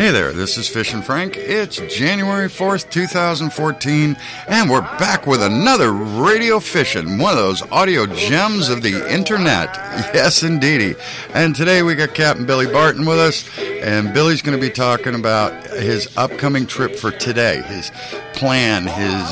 Hey there, this is Fishin' Frank. It's January 4th, 2014, and we're back with another Radio Fishin', one of those audio gems of the internet. Yes, indeedy. And today we got Captain Billy Barton with us, and Billy's going to be talking about his upcoming trip for today, his plan,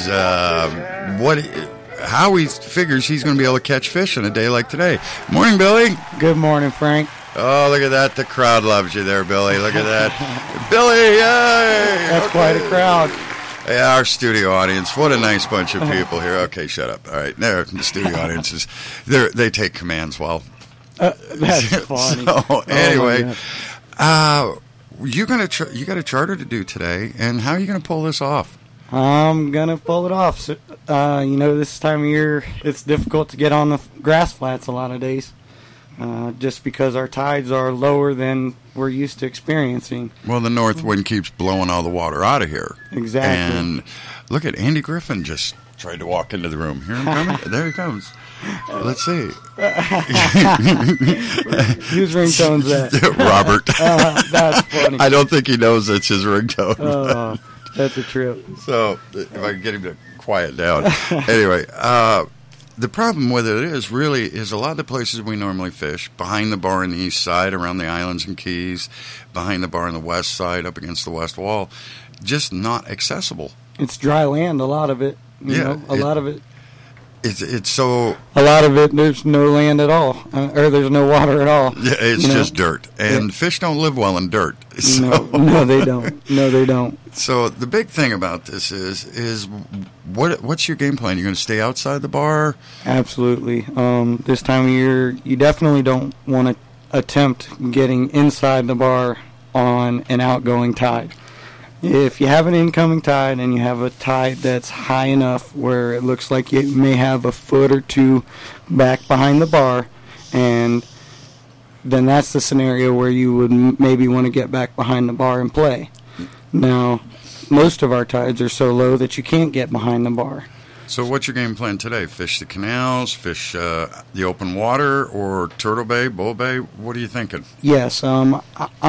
how he figures he's going to be able to catch fish on a day like today. Morning, Billy. Good morning, Frank. Oh, look at that. The crowd loves you there, Billy. Look at that. Billy, yay! That's quite a crowd. Yeah, our studio audience. What a nice bunch of people here. Okay, shut up. All right, there, the studio audiences. They take commands well. That's funny. So, anyway, you got a charter to do today, and how are you going to pull this off? I'm going to pull it off. So, this time of year, it's difficult to get on the grass flats a lot of days. Just because our tides are lower than we're used to experiencing. Well, the north wind keeps blowing all the water out of here. Exactly. And look at Andy Griffin just tried to walk into the room. Hear him coming? There he comes. Let's see. Whose ringtone's that? Robert. That's funny. I don't think he knows it's his ringtone. That's a trip. So if I can get him to quiet down. Anyway, the problem with it is a lot of the places we normally fish, behind the bar on the east side, around the islands and keys, behind the bar on the west side, up against the west wall, just not accessible. It's dry land, a lot of it. A lot of it. It's so... A lot of it, there's no land at all, or there's no water at all. Yeah, it's just dirt. And fish don't live well in dirt. So. No, they don't. No, they don't. So the big thing about this is what's your game plan? You're going to stay outside the bar? Absolutely. This time of year, you definitely don't want to attempt getting inside the bar on an outgoing tide. If you have an incoming tide and you have a tide that's high enough where it looks like you may have a foot or two back behind the bar, and then that's the scenario where you would maybe want to get back behind the bar and play. Now, most of our tides are so low that you can't get behind the bar. So what's your game plan today? Fish the canals, fish the open water, or Turtle Bay, Bull Bay? What are you thinking? Yes, all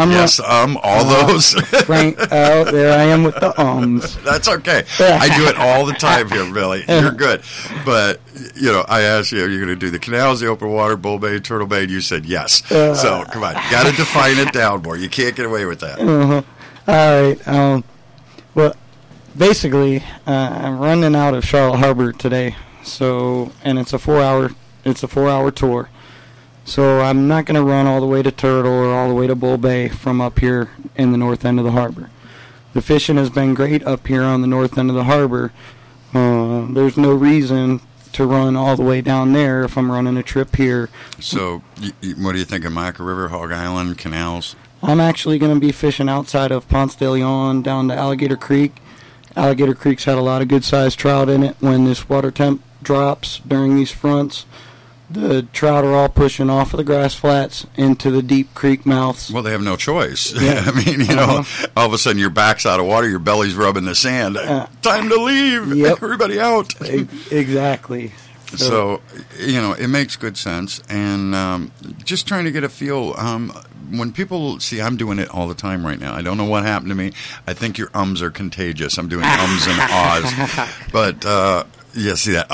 those. Frank, there I am with the ums. That's okay. I do it all the time here, Billy. You're good. But, I asked you, are you going to do the canals, the open water, Bull Bay, Turtle Bay? And you said yes. So, come on. Got to define it down more. You can't get away with that. All right. Well, basically, I'm running out of Charlotte Harbor today, and it's a 4-hour tour. So I'm not going to run all the way to Turtle or all the way to Bull Bay from up here in the north end of the harbor. The fishing has been great up here on the north end of the harbor. There's no reason to run all the way down there if I'm running a trip here. So what do you think of Maca River, Hog Island, canals? I'm actually going to be fishing outside of Ponce de Leon down to Alligator Creek. Alligator Creek's had a lot of good-sized trout in it. When this water temp drops during these fronts, the trout are all pushing off of the grass flats into the deep creek mouths. Well, they have no choice. Yeah. I mean, all of a sudden your back's out of water, your belly's rubbing the sand. Time to leave. Yep. Everybody out. Exactly. So, it makes good sense. And just trying to get a feel. When people see, I'm doing it all the time right now. I don't know what happened to me. I think your ums are contagious. I'm doing ums and ahs. But, see that?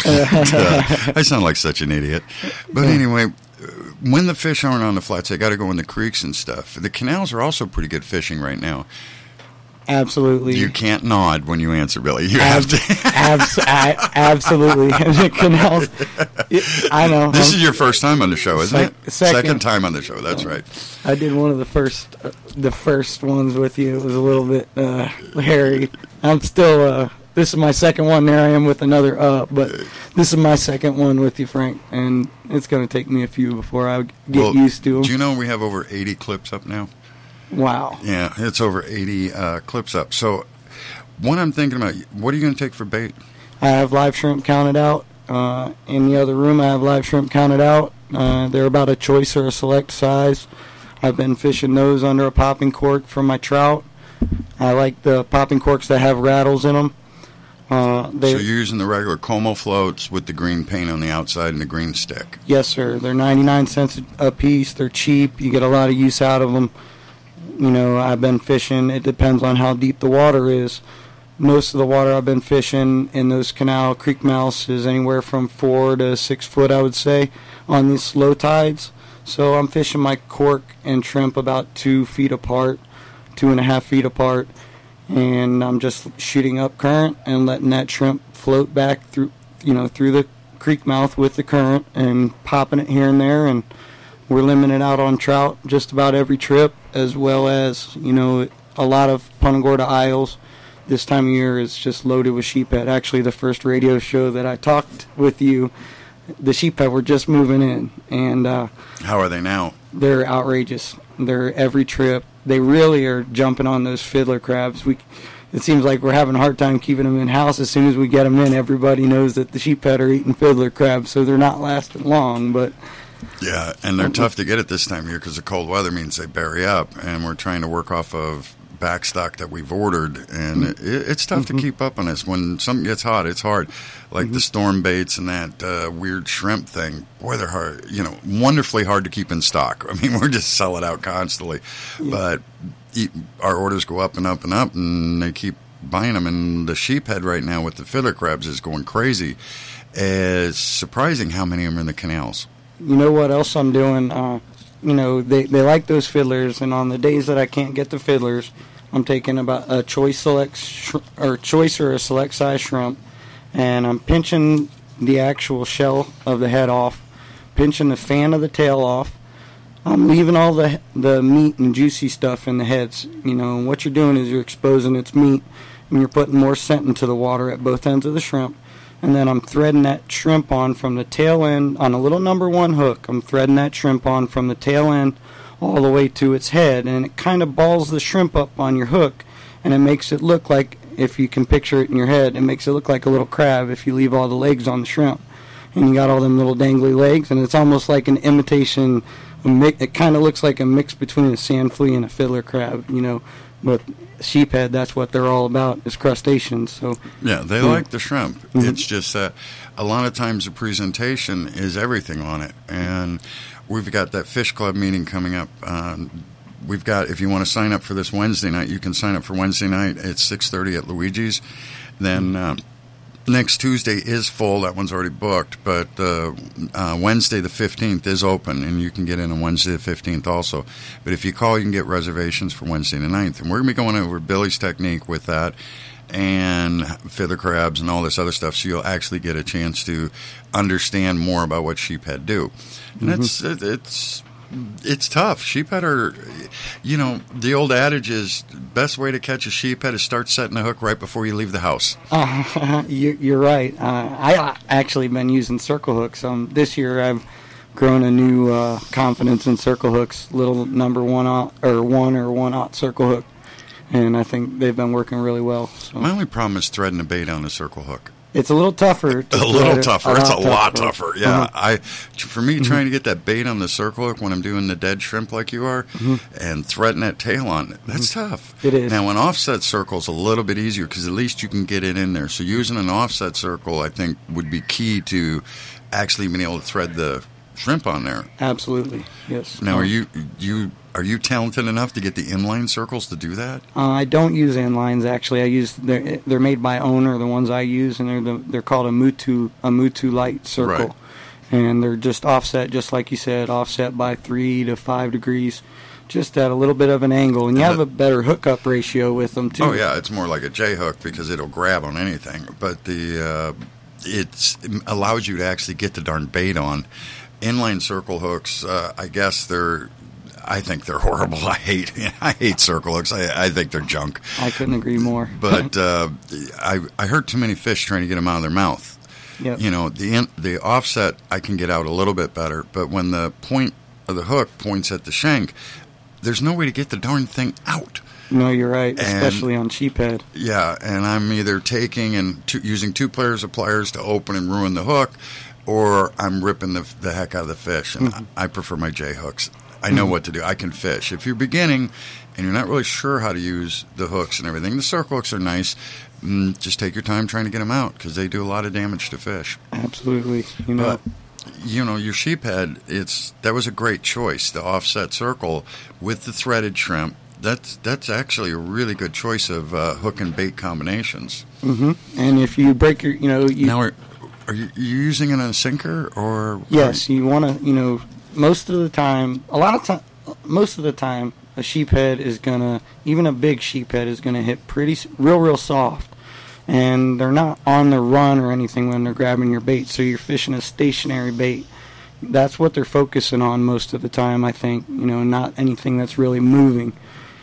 I sound like such an idiot. But anyway, when the fish aren't on the flats, they got to go in the creeks and stuff. The canals are also pretty good fishing right now. Absolutely. You can't nod when you answer, Billy. You have to. Absolutely. The canals. I know. This is your first time on the show, isn't it? Second time on the show. That's right. I did one of the first ones with you. It was a little bit hairy. I'm still. This is my second one. There I am with another but this is my second one with you, Frank, and it's going to take me a few before I get used to them. Do you know we have over 80 clips up now? Wow. Yeah, it's over 80 clips up. So what I'm thinking about, what are you going to take for bait? I have live shrimp counted out. In the other room, I have live shrimp counted out. They're about a choice or a select size. I've been fishing those under a popping cork for my trout. I like the popping corks that have rattles in them. So you're using the regular Como floats with the green paint on the outside and the green stick? Yes, sir. They're 99 cents a piece. They're cheap. You get a lot of use out of them. I've been fishing. It depends on how deep the water is. Most of the water I've been fishing in those canal creek mouths is anywhere from 4 to 6 foot, I would say, on these low tides. So I'm fishing my cork and shrimp about 2 feet apart, 2.5 feet apart, and I'm just shooting up current and letting that shrimp float back through the creek mouth with the current and popping it here and there. And we're limited out on trout just about every trip, as well as, a lot of Punta Gorda Isles. This time of year is just loaded with sheephead. Actually, the first radio show that I talked with you, the sheephead were just moving in. And how are they now? They're outrageous. They're every trip. They really are jumping on those fiddler crabs. It seems like we're having a hard time keeping them in house. As soon as we get them in, everybody knows that the sheephead are eating fiddler crabs, so they're not lasting long. But yeah, and they're tough to get at this time of year because the cold weather means they bury up, and we're trying to work off of backstock that we've ordered, and it's tough to keep up on this. When something gets hot, it's hard. Like the storm baits and that weird shrimp thing. Boy, they're hard. Wonderfully hard to keep in stock. I mean, we're just selling out constantly, but our orders go up and up and up, and they keep buying them. And the sheephead right now with the fiddler crabs is going crazy. It's surprising how many of them are in the canals. You know what else I'm doing? They like those fiddlers, and on the days that I can't get the fiddlers, I'm taking about a choice or a select size shrimp, and I'm pinching the actual shell of the head off, pinching the fan of the tail off. I'm leaving all the meat and juicy stuff in the heads. And what you're doing is you're exposing its meat, and you're putting more scent into the water at both ends of the shrimp. And then I'm threading that shrimp on from the tail end on a little number 1 hook. I'm threading that shrimp on from the tail end all the way to its head, and it kind of balls the shrimp up on your hook, and it makes it look like, if you can picture it in your head, it makes it look like a little crab if you leave all the legs on the shrimp. And you got all them little dangly legs, and it's almost like an imitation. It kind of looks like a mix between a sand flea and a fiddler crab, But sheephead, that's what they're all about, is crustaceans. So yeah, they like the shrimp. It's just that a lot of times the presentation is everything on it. And we've got that Fish Club meeting coming up. If you want to sign up for this Wednesday night, you can sign up for Wednesday night at 6:30 at Luigi's. Then next Tuesday is full. That one's already booked. But Wednesday the 15th is open, and you can get in on Wednesday the 15th also. But if you call, you can get reservations for Wednesday the 9th. And we're going to be going over Billy's technique with that and fiddler crabs and all this other stuff, so you'll actually get a chance to understand more about what sheephead do. And it's tough. Sheephead are, the old adage is best way to catch a sheephead is start setting a hook right before you leave the house. You're right. I actually been using circle hooks. This year I've grown a new confidence in circle hooks, little number 1/0 or 1/0 circle hook. And I think they've been working really well. So. My only problem is threading a bait on a circle hook. It's a little tougher. It's a lot tougher. Yeah. For me, trying to get that bait on the circle hook when I'm doing the dead shrimp like you are and threading that tail on, that's tough. It is. Now, an offset circle is a little bit easier because at least you can get it in there. So using an offset circle, I think, would be key to actually being able to thread the shrimp on there. Absolutely. Yes. Now, are you talented enough to get the inline circles to do that? I don't use inlines, actually. They're made by Owner, the ones I use, and they're called a Mutu light circle. Right. And they're just offset, just like you said, offset by 3 to 5 degrees, just at a little bit of an angle. And you have a better hookup ratio with them, too. Oh, yeah, it's more like a J-hook because it'll grab on anything. But it allows you to actually get the darn bait on. Inline circle hooks, I think they're horrible. I hate circle hooks. I think they're junk. I couldn't agree more. But I hurt too many fish trying to get them out of their mouth. Yep. The offset I can get out a little bit better, but when the point of the hook points at the shank, there's no way to get the darn thing out. No, you're right, especially on sheephead. Yeah, and I'm either taking and using 2 pairs of pliers to open and ruin the hook, or I'm ripping the heck out of the fish, and I prefer my J-hooks. I know what to do. I can fish. If you're beginning and you're not really sure how to use the hooks and everything, the circle hooks are nice. Just take your time trying to get them out because they do a lot of damage to fish. Absolutely. But, your sheephead, that was a great choice, the offset circle with the threaded shrimp. That's actually a really good choice of hook and bait combinations. And if you break your, Now, are you using it on a sinker or? Yes, you want to, most of the time, most of the time, a sheephead is gonna, even a big sheephead is gonna hit real soft, and they're not on the run or anything when they're grabbing your bait. So you're fishing a stationary bait. That's what they're focusing on most of the time, I think. Not anything that's really moving.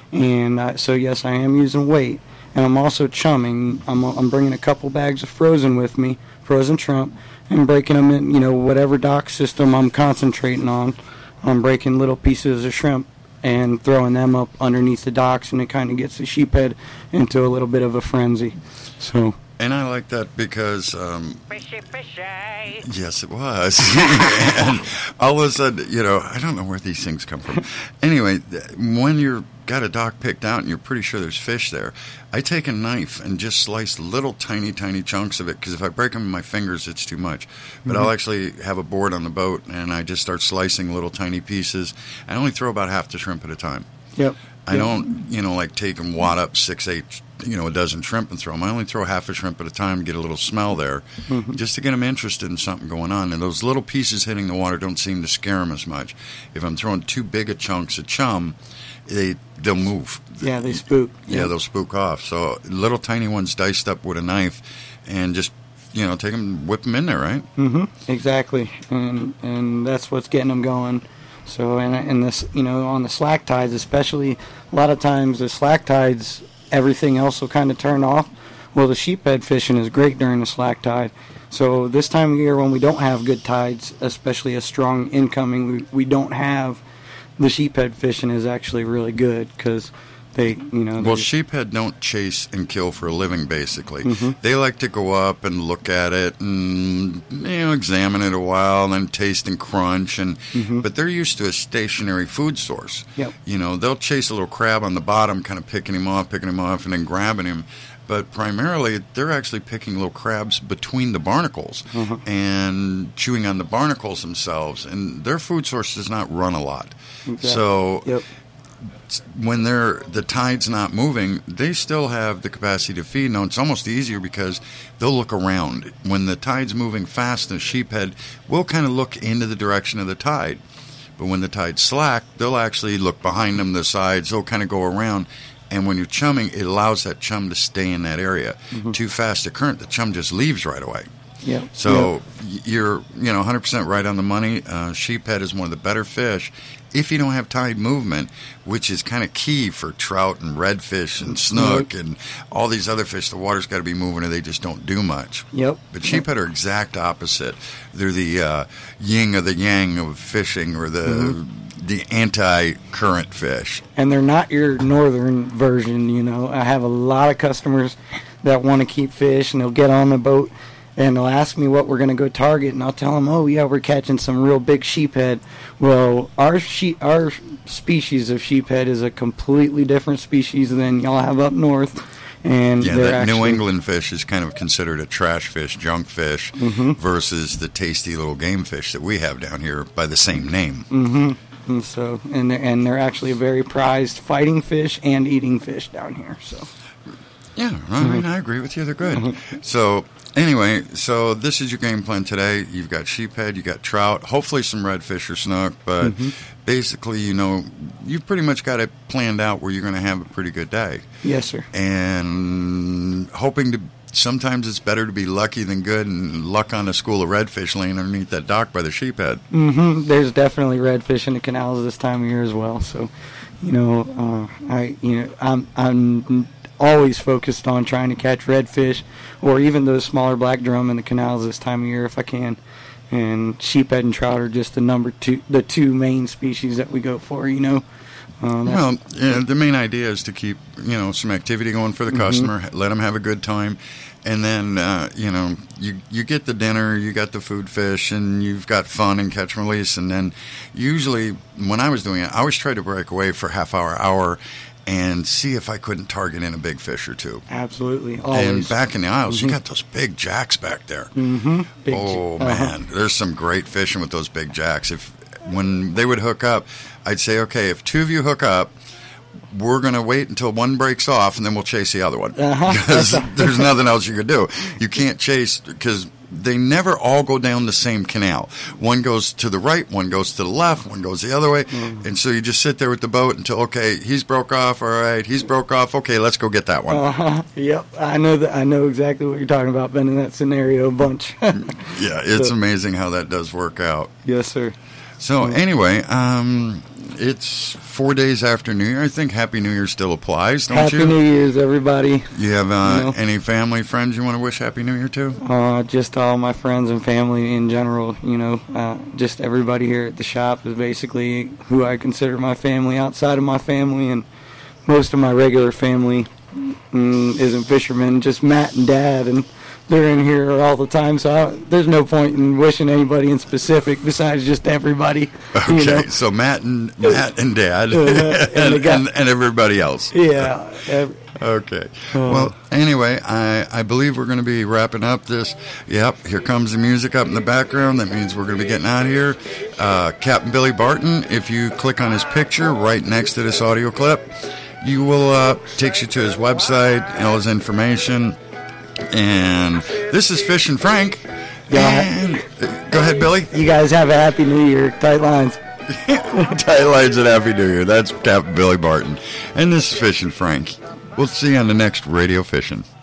And so yes, I am using weight, and I'm also chumming. I'm bringing a couple bags of frozen with me, frozen shrimp, and breaking them in, whatever dock system I'm concentrating on. I'm breaking little pieces of shrimp and throwing them up underneath the docks, and it kind of gets the sheephead into a little bit of a frenzy. So. And I like that because, Fishy, fishy. yes, it was. And all of a sudden, I don't know where these things come from. Anyway, when you've got a dock picked out and you're pretty sure there's fish there, I take a knife and just slice little tiny chunks of it, because if I break them with my fingers, it's too much. But I'll actually have a board on the boat, and I just start slicing little tiny pieces. I only throw about half the shrimp at a time. Yep. I don't, like take and wad up 6, 8, a dozen shrimp and throw them. I only throw half a shrimp at a time to get a little smell there, just to get them interested in something going on. And those little pieces hitting the water don't seem to scare them as much. If I'm throwing too big a chunks of chum, they'll move. Yeah, they spook. Yeah, they'll spook off. So little tiny ones diced up with a knife, and just take them, whip them in there, right? Exactly, and that's what's getting them going. So, and this, on the slack tides, especially, a lot of times the slack tides, everything else will kind of turn off. Well, the sheephead fishing is great during the slack tide. So this time of year when we don't have good tides, especially a strong incoming, we don't have, the sheephead fishing is actually really good, because they, Well, sheephead don't chase and kill for a living, basically. Mm-hmm. They like to go up and look at it and, examine it a while, and then taste and crunch. But they're used to a stationary food source. Yep. They'll chase a little crab on the bottom, kind of picking him off, and then grabbing him. But primarily, they're actually picking little crabs between the barnacles and chewing on the barnacles themselves. And their food source does not run a lot. Exactly. So Yep. when the tide's not moving, they still have the capacity to feed. Now, it's almost easier because they'll look around. When the tide's moving fast, the sheephead will kind of look into the direction of the tide. But when the tide's slack, they'll actually look behind them, the sides. They'll kind of go around. And when you're chumming, it allows that chum to stay in that area. Too fast a current, the chum just leaves right away. Yep. So you're 100% right on the money. Sheephead is one of the better fish if you don't have tide movement, which is kind of key for trout and redfish and snook and all these other fish. The water's got to be moving, or they just don't do much. Yep. But sheephead are exact opposite. They're the yin or the yang of fishing, or the anti-current fish. And they're not your northern version. I have a lot of customers that want to keep fish, and they'll get on the boat and they'll ask me what we're going to go target, and I'll tell them, oh yeah, we're catching some real big sheephead. Well, our species of sheephead is a completely different species than y'all have up north. And that New England fish is kind of considered a trash fish, junk fish, versus the tasty little game fish that we have down here by the same name. And so, and they're actually a very prized fighting fish and eating fish down here. So, yeah, I mean, I agree with you. They're good. So, anyway, so this is your game plan today. You've got sheephead, you got trout, hopefully some redfish or snook, but basically, you've pretty much got it planned out where you're going to have a pretty good day. Yes, sir. And hoping to. Sometimes it's better to be lucky than good, and luck on a school of redfish laying underneath that dock by the sheephead. There's definitely redfish in the canals this time of year as well. So, I'm always focused on trying to catch redfish, or even those smaller black drum in the canals this time of year if I can. And sheephead and trout are just the two main species that we go for. The main idea is to keep, some activity going for the customer, let them have a good time, and then, you get the dinner, you got the food fish, and you've got fun and catch and release. And then usually when I was doing it, I always tried to break away for half hour, and see if I couldn't target in a big fish or two. Absolutely. Always. And back in the Isles, you got those big jacks back there. Man, there's some great fishing with those big jacks. When they would hook up, I'd say, okay, if two of you hook up, we're going to wait until one breaks off, and then we'll chase the other one. Uh-huh. Because there's nothing else you could do. You can't chase, because they never all go down the same canal. One goes to the right, one goes to the left, one goes the other way. And so you just sit there with the boat until, okay, he's broke off, all right, he's broke off, okay, let's go get that one. Yep, I know exactly what you're talking about. Been in that scenario a bunch. Yeah, it's amazing how that does work out. Yes, sir. So anyway, it's 4 days after New Year. I think Happy New Year still applies, don't you? Happy New Year's, everybody. You have any family, friends you want to wish Happy New Year to? Just all my friends and family in general. Just everybody here at the shop is basically who I consider my family outside of my family, and most of my regular family isn't fishermen, just Matt and Dad, and they're in here all the time, so there's no point in wishing anybody in specific besides just everybody. Okay, so Matt and Dad and everybody else. Yeah. Okay. Well, anyway, I believe we're going to be wrapping up this. Yep, here comes the music up in the background. That means we're going to be getting out of here. Captain Billy Barton, if you click on his picture right next to this audio clip, you will takes you to his website, all his information. And this is Fish and Frank. And, go ahead, Billy. You guys have a Happy New Year. Tight lines. Tight lines and Happy New Year. That's Captain Billy Barton. And this is Fish and Frank. We'll see you on the next Radio Fishing.